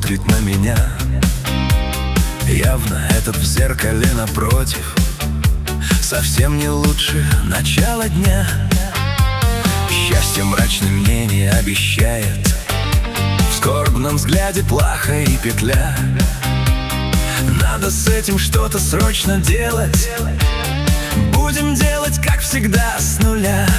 смотрит на меня. Явно этот в зеркале напротив. Совсем не лучше начало дня. Счастье мрачным мне не обещает. В скорбном взгляде плаха и петля. Надо с этим что-то срочно делать. Будем делать, как всегда, с нуля.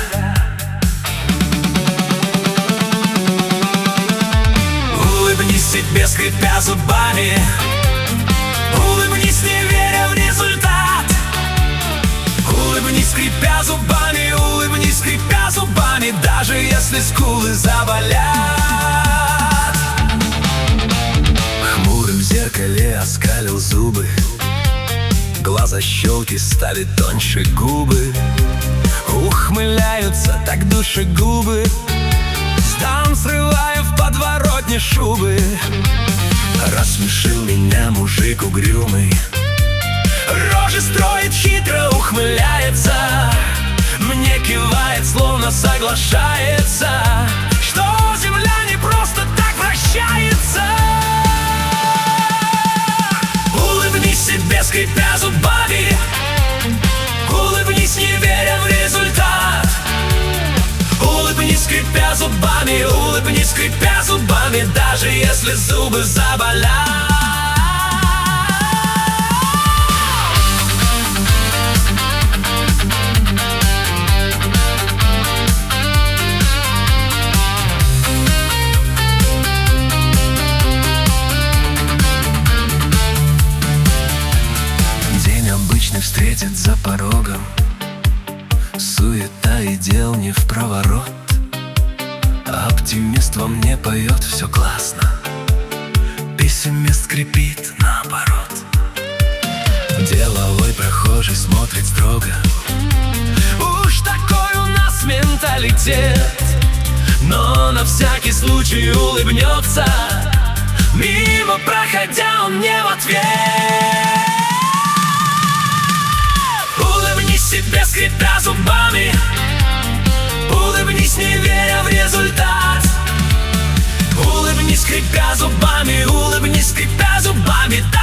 Улыбнись себе, скрипя зубами. Улыбнись, не веря в результат. Улыбнись, скрипя зубами. Улыбнись, скрипя зубами. Даже если скулы заболят. Хмурым в зеркале оскалил зубы. Глаза щелки стали тоньше губы. Ухмыляются так душегубы. Сдам, срываю в подворотне шубы. Рассмешил меня мужик угрюмый. Рожи строит, хитро ухмыляется. Мне кивает, словно соглашается, что земля не просто так вращается. Улыбнись себе, скрипя зубами. Улыбнись, не веря в результат. Улыбнись, скрипя зубами. Улыбнись, скрипя зубами. Даже если зубы заболят. День обычный встретит за порогом. Суета и дел не в проворот. Оптимист во мне поет, все классно. Пессимист скрипит наоборот. Деловой прохожий смотрит строго. Уж такой у нас менталитет. Но на всякий случай улыбнется. Мимо проходя, он мне в ответ. Улыбнись себе, скрипя зубами. Улыбнись, не веря в результат. Улыбнись, скрипя зубами. Улыбнись, скрипя зубами.